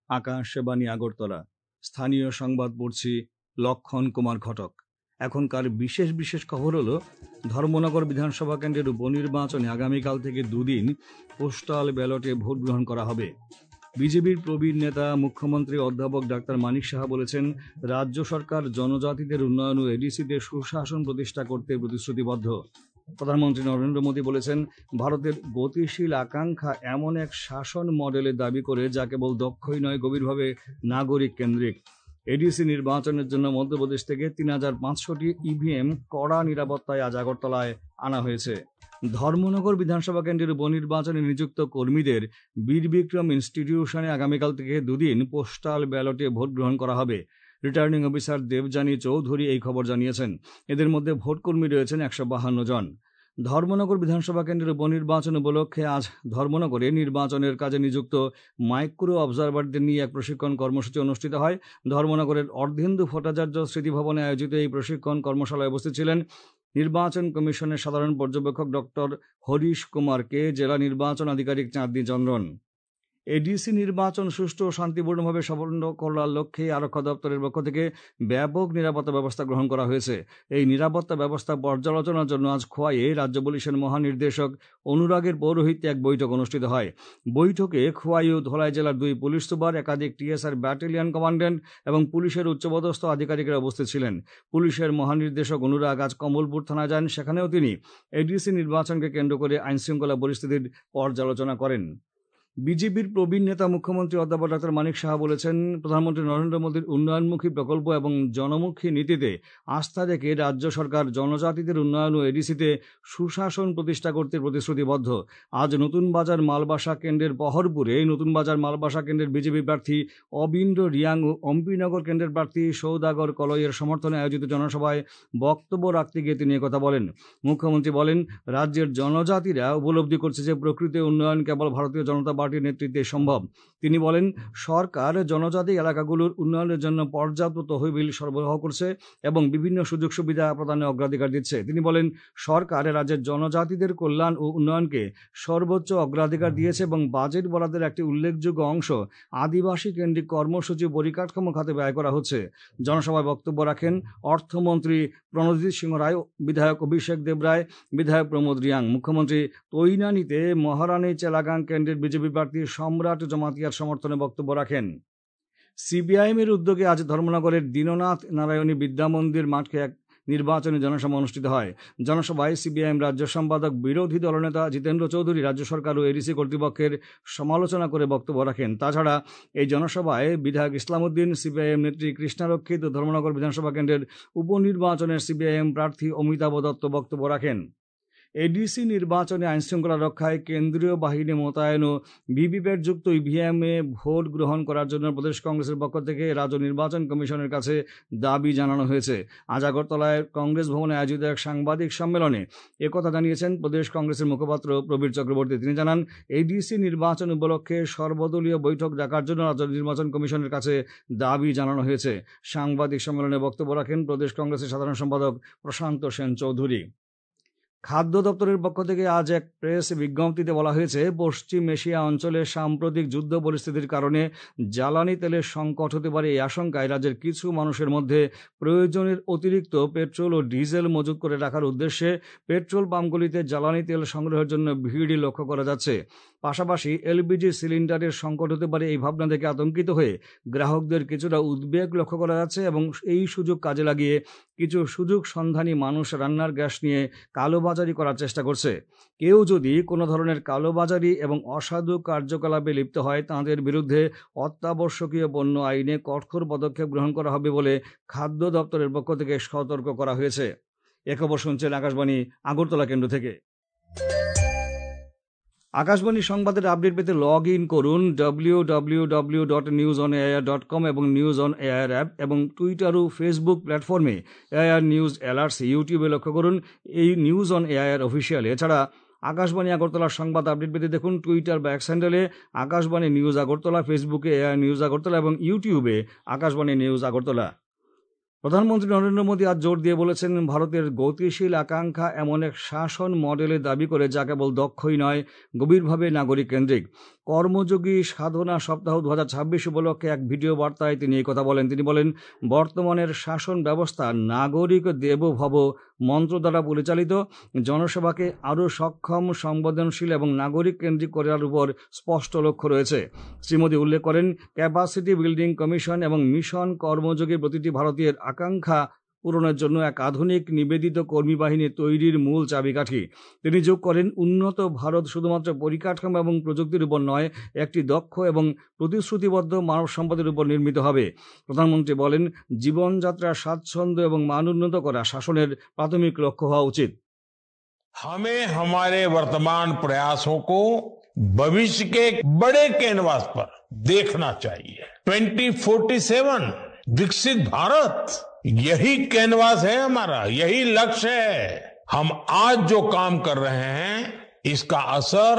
আকাশবাণী আগরতলা। স্থানীয় সংবাদ পড়ছি লক্ষণ কুমার ঘটক। এখনকার বিশেষ খবর হলো, ধর্মনগর বিধানসভা কেন্দ্রের উপনির্বাচনে আগামীকাল থেকে দুদিন পোস্টাল ব্যালটে ভোট গ্রহণ করা হবে। বিজেপির প্রবীণ নেতা মুখ্যমন্ত্রী অধ্যাপক ডাক্তার মানিক সাহা বলেছেন, রাজ্য সরকার জনজাতিদের উন্নয়ন ও এডিসিতে সুশাসন প্রতিষ্ঠা করতে প্রতিশ্রুতিবদ্ধ। প্রধানমন্ত্রী নরেন্দ্র মোদী বলেছেন, ভারতের গতিশীল আকাঙ্ক্ষা এমন এক শাসন মডেলের দাবি করে যা কেবল দক্ষই নয়, গভীরভাবে নাগরিক কেন্দ্রিক। এডিসি নির্বাচনের জন্য মধ্যপ্রদেশ থেকে ৩,৫০০টি ইভিএম কড়া নিরাপত্তায় আজ আগরতলায় আনা হয়েছে। ধর্মনগর বিধানসভা কেন্দ্রের উপনির্বাচনে নিযুক্ত কর্মীদের বীর বিক্রম ইনস্টিটিউশনে আগামীকাল থেকে দুদিন পোস্টাল ব্যালটে ভোট গ্রহণ করা হবে। রিটার্নিং অফিসার দেবযানী চৌধুরী এই খবর জানিয়েছেন। এদের মধ্যে ভোটকর্মী রয়েছেন ১৫২ জন। ধর্মনগর বিধানসভা কেন্দ্রের উপনির্বাচন উপলক্ষে আজ ধর্মনগরে নির্বাচনের কাজে নিযুক্ত মাইক্রো অবজারভারদের নিয়ে এক প্রশিক্ষণ কর্মসূচি অনুষ্ঠিত হয়। ধর্মনগরের অর্ধেন্দু ভট্টাচার্য স্মৃতিভবনে আয়োজিত এই প্রশিক্ষণ কর্মশালায় উপস্থিত ছিলেন নির্বাচন কমিশনের সাধারণ পর্যবেক্ষক ডক্টর হরিশ কুমার কে, জেলা নির্বাচন আধিকারিক চাঁদনী চন্দ্রন। এডিসি নির্বাচন সুষ্ঠু ও শান্তিপূর্ণভাবে সম্পন্ন করার লক্ষ্যে আরক্ষা দপ্তরের পক্ষ থেকে ব্যাপক নিরাপত্তা ব্যবস্থা গ্রহণ করা হয়েছে। এই নিরাপত্তা ব্যবস্থা পর্যালোচনার জন্য আজ খোয়াইয়ে রাজ্য পুলিশের মহানির্দেশক অনুরাগের পৌরোহিত্যে এক বৈঠক অনুষ্ঠিত হয়। বৈঠকে খোয়াই ও ধলাই জেলার 2 পুলিশ সুপার, একাধিক টিএসআর ব্যাটালিয়ন কমান্ড্যান্ট এবং পুলিশের উচ্চপদস্থ আধিকারিকরা উপস্থিত ছিলেন। পুলিশের মহানির্দেশক অনুরাগ আজ কমলপুর থানায় যান। সেখানেও তিনি এডিসি নির্বাচনকে কেন্দ্র করে আইনশৃঙ্খলা পরিস্থিতির পর্যালোচনা করেন। বিজেপির প্রবীণ নেতা মুখ্যমন্ত্রী অধ্যাপক ডাক্তার মানিক সাহা বলেছেন, প্রধানমন্ত্রী নরেন্দ্র মোদীর উন্নয়নমুখী প্রকল্প এবং জনমুখী নীতিতে আস্থা রেখে রাজ্য সরকার জনজাতিদের উন্নয়ন ও এডিসিতে সুশাসন প্রতিষ্ঠা করতে প্রতিশ্রুতিবদ্ধ। আজ নতুন বাজার মালবাসা কেন্দ্রের পহরপুরে নতুন বাজার মালবাসা কেন্দ্রের বিজেপি প্রার্থী অবিন্দ্র রিয়াং ও অম্পিনগর কেন্দ্রের প্রার্থী সৌদাগর কলইয়ের সমর্থনে আয়োজিত জনসভায় বক্তব্য রাখতে গিয়ে তিনি কথা বলেন। মুখ্যমন্ত্রী বলেন, রাজ্যের জনজাতিরা উপলব্ধি করছে যে প্রকৃত উন্নয়ন কেবল ভারতীয় জনতা পার্টির নেতৃত্বে সম্ভব। তিনি বলেন, সরকার জনজাতি এলাকাগুলোর উন্নয়নের জন্য পর্যাপ্ত তহবিল সরবরাহ করছে এবং বিভিন্ন সুযোগ সুবিধা প্রদানে অগ্রাধিকার দিচ্ছে। তিনি বলেন, সরকার রাজ্যের জনজাতিদের কল্যাণ ও উন্নয়নকে সর্বোচ্চ অগ্রাধিকার দিয়েছে এবং বাজেট বরাদ্দের একটি উল্লেখযোগ্য অংশ আদিবাসী কেন্দ্রিক কর্মসূচি পরিকাঠামো খাতে ব্যয় করা হচ্ছে। জনসভায় বক্তব্য রাখেন অর্থমন্ত্রী প্রণজিৎ সিংহ রায়, বিধায়ক অভিষেক দেবরায়, বিধায়ক প্রমোদ রিয়াং। মুখ্যমন্ত্রী তৈনানীতে মহারানী চেলাগাং কেন্দ্রের বিজেপি প্রার্থী সম্রাট জমাতিয়ার সমর্থনে বক্তব্য রাখেন। সিপিআইএমের উদ্যোগে আজ ধর্মনগরের দীননাথ নারায়ণী বিদ্যামন্দির মাঠে এক নির্বাচনী জনসভা অনুষ্ঠিত হয়। জনসভায় সিপিআইএম রাজ্য সম্পাদক বিরোধী দলনেতা জিতেন্দ্র চৌধুরী রাজ্য সরকার ও এডিসি কর্তৃপক্ষের সমালোচনা করে বক্তব্য রাখেন। তাছাড়া এই জনসভায় বিধায়ক ইসলামউদ্দিন, সিপিআইএম নেত্রী কৃষ্ণারক্ষিত ধর্মনগর বিধানসভা কেন্দ্রের উপনির্বাচনের সিপিআইএম প্রার্থী অমিতাভ দত্ত বক্তব্য রাখেন। এডিসি নির্বাচনে আইনশৃঙ্খলা রক্ষায় কেন্দ্রীয় বাহিনী মোতায়েন ও ভিভিপ্যাটযুক্ত ইভিএমে ভোট গ্রহণ করার জন্য প্রদেশ কংগ্রেসের পক্ষ থেকে রাজ্য নির্বাচন কমিশনের কাছে দাবি জানানো হয়েছে। আজ আগরতলায় কংগ্রেস ভবনে আয়োজিত এক সাংবাদিক সম্মেলনে একথা জানিয়েছেন প্রদেশ কংগ্রেসের মুখপাত্র প্রবীর চক্রবর্তী। তিনি জানান, এডিসি নির্বাচন উপলক্ষে সর্বদলীয় বৈঠক ডাকার জন্য রাজ্য নির্বাচন কমিশনের কাছে দাবি জানানো হয়েছে। সাংবাদিক সম্মেলনে বক্তব্য রাখেন প্রদেশ কংগ্রেসের সাধারণ সম্পাদক প্রশান্ত সেন চৌধুরী। খাদ্য দপ্তরের পক্ষ থেকে আজ এক প্রেস বিজ্ঞপ্তিতে বলা হয়েছে, পশ্চিম এশিয়া অঞ্চলে সাম্প্রতিক যুদ্ধ পরিস্থিতির কারণে জ্বালানি তেলের সংকট হতে পারে। এই আশঙ্কায় রাজ্যের কিছু মানুষের মধ্যে প্রয়োজনের অতিরিক্ত পেট্রোল ও ডিজেল মজুত করে রাখার উদ্দেশ্যে পেট্রোল পাম্পগুলিতে জ্বালানি তেল সংগ্রহের জন্য ভিড় লক্ষ্য করা যাচ্ছে। পাশাপাশি এলপিজি সিলিন্ডারের সংকট হতে পারে, এই ভাবনা থেকে আতঙ্কিত হয়ে গ্রাহকদের কিছুটা উদ্বেগ লক্ষ্য করা যাচ্ছে এবং এই সুযোগ কাজে লাগিয়ে কিছু সুযোগ সন্ধানী মানুষ রান্নার গ্যাস নিয়ে কালোবাজারি করার চেষ্টা করছে। কেউ যদি কোনো ধরনের কালোবাজারি এবং অসাধু কার্যকলাপে লিপ্ত হয়, তাঁদের বিরুদ্ধে অত্যাবশ্যকীয় পণ্য আইনে কঠোর পদক্ষেপ গ্রহণ করা হবে বলে খাদ্য দপ্তরের পক্ষ থেকে সতর্ক করা হয়েছে। এ খবর শুনছেন আকাশবাণী আগরতলা কেন্দ্র থেকে। আকাশবাণী সংবাদের আপডেট পেতে লগ ইন করুন www.newsonair.com এবং নিউজ অন এআইআর অ্যাপ এবং টুইটার ও ফেসবুক প্ল্যাটফর্মে এআইআর নিউজ অ্যালার্টস। ইউটিউবে লক্ষ্য করুন এই নিউজ অন এআইআর অফিসিয়াল। এছাড়া আকাশবাণী আগরতলার সংবাদ আপডেট পেতে দেখুন টুইটার বা এক্স হ্যান্ডেলে আকাশবাণী নিউজ আগরতলা, ফেসবুকে এআইআর নিউজ আগরতলা এবং ইউটিউবে আকাশবাণী নিউজ আগরতলা। প্রধানমন্ত্রী নরেন্দ্র মোদী আজ জোর দিয়ে বলেছেন, ভারতের গতিশীল আকাঙ্ক্ষা এমন এক শাসন মডেলের দাবি করে যা কেবল দক্ষই নয়, গভীরভাবে নাগরিক কেন্দ্রিক। কর্মযোগী সাধনা সপ্তাহ 2026 উপলক্ষে এক ভিডিও বার্তায় তিনি এই কথা বলেন। তিনি বলেন, বর্তমানের শাসন ব্যবস্থা নাগরিক দেবভব মন্ত্র দ্বারা পরিচালিত, জনসেবাকে আরও সক্ষম, সংবেদনশীল এবং নাগরিক কেন্দ্রিক করার উপর স্পষ্ট লক্ষ্য রয়েছে। শ্রী মোদী উল্লেখ করেন, ক্যাপাসিটি বিল্ডিং কমিশন এবং মিশন কর্মযোগী প্রতিটি ভারতীয়ের আকাঙ্ক্ষা পূরণের জন্য এক আধুনিক নিবেদিত কর্মী বাহিনী তৈরির মূল চাবিকাঠি। তিনি যোগ করেন, উন্নত ভারত শুধুমাত্র পরিকাঠামো এবং প্রযুক্তির উপর নয়, একটি দক্ষ এবং প্রতিশ্রুতিবদ্ধ মানব সম্পদের উপর নির্মিত হবে। প্রধানমন্ত্রী বলেন, জীবনযাত্রা স্বাচ্ছন্দ্য এবং মান উন্নত করা শাসনের প্রাথমিক লক্ষ্য হওয়া উচিত। हमें हमारे वर्तमान प्रयासों को भविष्य के एक बड़े कैनवास पर देखना चाहिए। 2047 विकसित भारत, यही कैनवास है हमारा, यही लक्ष्य है। हम आज जो काम कर रहे हैं, इसका असर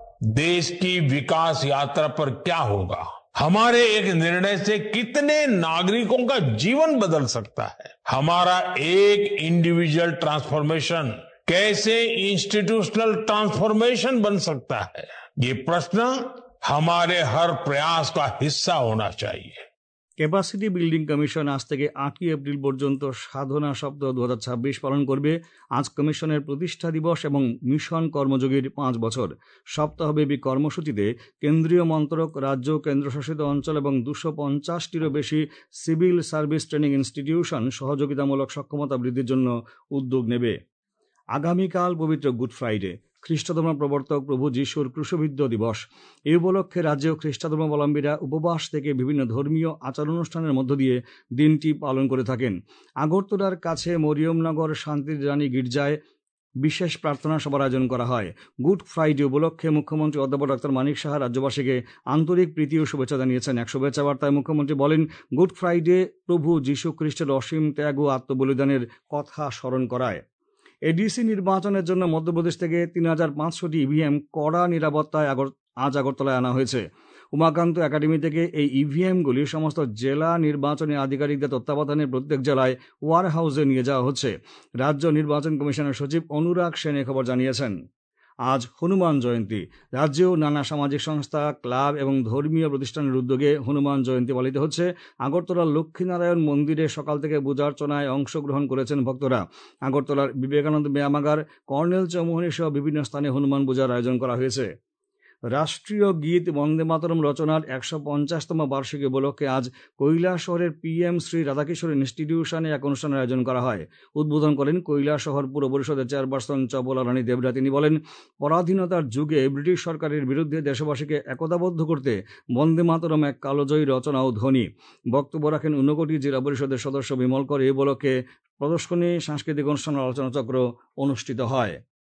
देश की विकास यात्रा पर क्या होगा, हमारे एक निर्णय से कितने नागरिकों का जीवन बदल सकता है, हमारा एक इंडिविजुअल ट्रांसफॉर्मेशन कैसे इंस्टीट्यूशनल ट्रांसफॉर्मेशन बन सकता है, ये प्रश्न हमारे हर प्रयास का हिस्सा होना चाहिए। ক্যাপাসিটি বিল্ডিং কমিশন আজ থেকে 8ই এপ্রিল পর্যন্ত সাধনা সপ্তাহ 2026 পালন করবে। আজ কমিশনের প্রতিষ্ঠা দিবস এবং মিশন কর্মযোগীর 5 বছর। সপ্তাহব্যাপী কর্মসূচিতে কেন্দ্রীয় মন্ত্রক, রাজ্য, কেন্দ্রশাসিত অঞ্চল এবং 250টিরও বেশি সিভিল সার্ভিস ট্রেনিং ইনস্টিটিউশন সহযোগিতামূলক সক্ষমতা বৃদ্ধির জন্য উদ্যোগ নেবে। আগামীকাল পবিত্র গুড ফ্রাইডে, খ্রিস্টধর্ম প্রবর্তক প্রভু যিশুর ক্রুশবিদ্ধ দিবস। এই উপলক্ষে রাজ্যেও খ্রিস্টধর্মাবলম্বীরা উপবাস থেকে বিভিন্ন ধর্মীয় আচার অনুষ্ঠানের মধ্য দিয়ে দিনটি পালন করে থাকেন। আগরতলার কাছে মরিয়মনগর শান্তির রানী গির্জায় বিশেষ প্রার্থনা সভার আয়োজন করা হয়। গুড ফ্রাইডে উপলক্ষে মুখ্যমন্ত্রী অধ্যাপক ডক্টর মানিক সাহা রাজ্যবাসীকে আন্তরিক প্রীতি ও শুভেচ্ছা জানিয়েছেন। এক শুভেচ্ছা বার্তায় মুখ্যমন্ত্রী বলেন, গুড ফ্রাইডে প্রভু যীশু খ্রিস্টের অসীম ত্যাগ ও আত্মবলিদানের কথা স্মরণ করায়। এডিসি নির্বাচনের জন্য মধ্যপ্রদেশ থেকে 3500টি ইভিএম কড়া নিরাপত্তায় আজ আগরতলায় আনা হয়েছে। উমাকান্ত একাডেমি থেকে এই ইভিএমগুলি সমস্ত জেলা নির্বাচনী আধিকারিকদের তত্ত্বাবধানে প্রত্যেক জেলায় ওয়ার হাউসে নিয়ে যাওয়া হচ্ছে। রাজ্য নির্বাচন কমিশনের সচিব অনুরাগ সেন এ খবর জানিয়েছেন। আজ হনুমান জয়ন্তী। রাজ্যেও নানা সামাজিক সংস্থা, ক্লাব এবং ধর্মীয় প্রতিষ্ঠানের উদ্যোগে হনুমান জয়ন্তী পালিত হচ্ছে। আগরতলার লক্ষ্মীনারায়ণ মন্দিরে সকাল থেকে পূজার্চনায় অংশগ্রহণ করেছেন ভক্তরা। আগরতলার বিবেকানন্দ ব্যায়ামাগার, কর্নেল চৌমুহনী সহ বিভিন্ন স্থানে হনুমান পূজার আয়োজন করা হয়েছে। রাষ্ট্রীয় গীত বন্দে মাতরম রচনার 150তম বার্ষিকী উপলক্ষে আজ কৈলাসহরের PM শ্রী রাধাকিশোর ইনস্টিটিউশনে এক অনুষ্ঠানের আয়োজন করা হয়। উদ্বোধন করেন কৈলাসহর পুর পরিষদের চেয়ারপারসন চপলা রানী দেবরা। তিনি বলেন, পরাধীনতার যুগে ব্রিটিশ সরকারের বিরুদ্ধে দেশবাসীকে একতাবদ্ধ করতে বন্দে মাতরম এক কালজয়ী রচনা ও ধ্বনি। বক্তব্য রাখেন ঊনকোটি জেলা পরিষদের সদস্য বিমল কর। এই উপলক্ষে প্রদর্শনী, সাংস্কৃতিক অনুষ্ঠান, আলোচনাচক্র অনুষ্ঠিত হয়।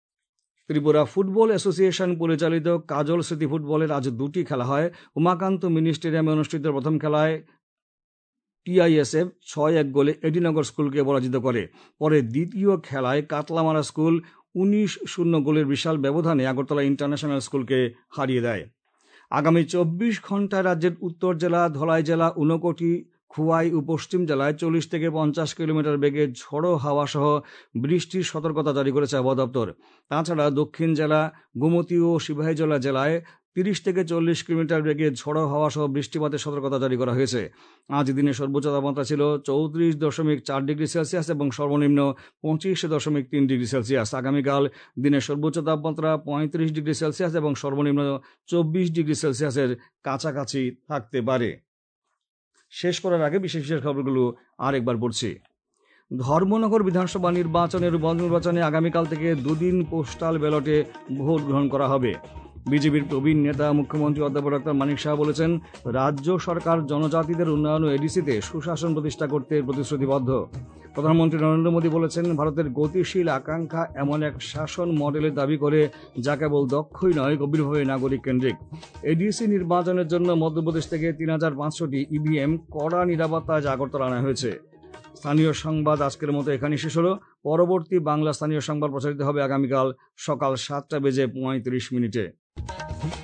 ত্রিপুরা ফুটবল অ্যাসোসিয়েশন পরিচালিত কাজল স্মৃতি ফুটবলের আজ 2টি খেলা হয়। উমাকান্ত মিনি স্টেডিয়ামে অনুষ্ঠিত প্রথম খেলায় TISF 6-1 গোলে এডিনগর স্কুলকে পরাজিত করে। পরে দ্বিতীয় খেলায় কাতলামারা স্কুল 19-0 গোলের বিশাল ব্যবধানে আগরতলা ইন্টারন্যাশনাল স্কুলকে হারিয়ে দেয়। আগামী 24 ঘন্টায় রাজ্যের উত্তর জেলা, ধলাই জেলা, ঊনকোটি, খুয়াই ও পশ্চিম জেলায় 40 থেকে 50 কিলোমিটার বেগে ঝোড়ো হাওয়া সহ বৃষ্টির সতর্কতা জারি করেছে আবহাওয়া দপ্তর। তাছাড়া দক্ষিণ জেলা, গোমতী ও সিপাহীজলা জেলায় 30 থেকে 40 কিলোমিটার বেগে ঝোড়ো হাওয়া সহ বৃষ্টিপাতের সতর্কতা জারি করা হয়েছে। আজ দিনে সর্বোচ্চ তাপমাত্রা ছিল 34.4 ডিগ্রি সেলসিয়াস এবং সর্বনিম্ন 25.3 ডিগ্রি সেলসিয়াস। আগামীকাল দিনের সর্বোচ্চ তাপমাত্রা 35 ডিগ্রি সেলসিয়াস এবং সর্বনিম্ন 24 ডিগ্রি সেলসিয়াসের কাছাকাছি থাকতে পারে। শেষ করার আগে বিশেষ বিশেষ খবরগুলো আরেকবার পড়ছি। ধর্মনগর বিধানসভা নির্বাচনের উপনির্বাচনে আগামীকাল থেকে 2 দিন পোস্টাল ব্যালটে ভোট গ্রহণ করা হবে। বিজেপির প্রবীণ নেতা মুখ্যমন্ত্রী অধ্যাপক ডক্টর মানিক সাহা বলেছেন, রাজ্য সরকার জনজাতিদের উন্নয়ন ও এডিসিতে সুশাসন প্রতিষ্ঠা করতে প্রতিশ্রুতিবদ্ধ। প্রধানমন্ত্রী নরেন্দ্র মোদী বলেছেন, ভারতের গতিশীল আকাঙ্ক্ষা এমন এক শাসন মডেলের দাবি করে যা কেবল দক্ষই নয়, গভীরভাবে নাগরিক কেন্দ্রিক। এডিসি নির্বাচনের জন্য মধ্যপ্রদেশ থেকে 3500টি ইভিএম কড়া নিরাপত্তায় আগরতলা আনা হয়েছে। স্থানীয় সংবাদ আজকের মতো এখানেই শেষ হলো। পরবর্তী বাংলা স্থানীয় সংবাদ প্রচারিত হবে আগামীকাল সকাল 7:35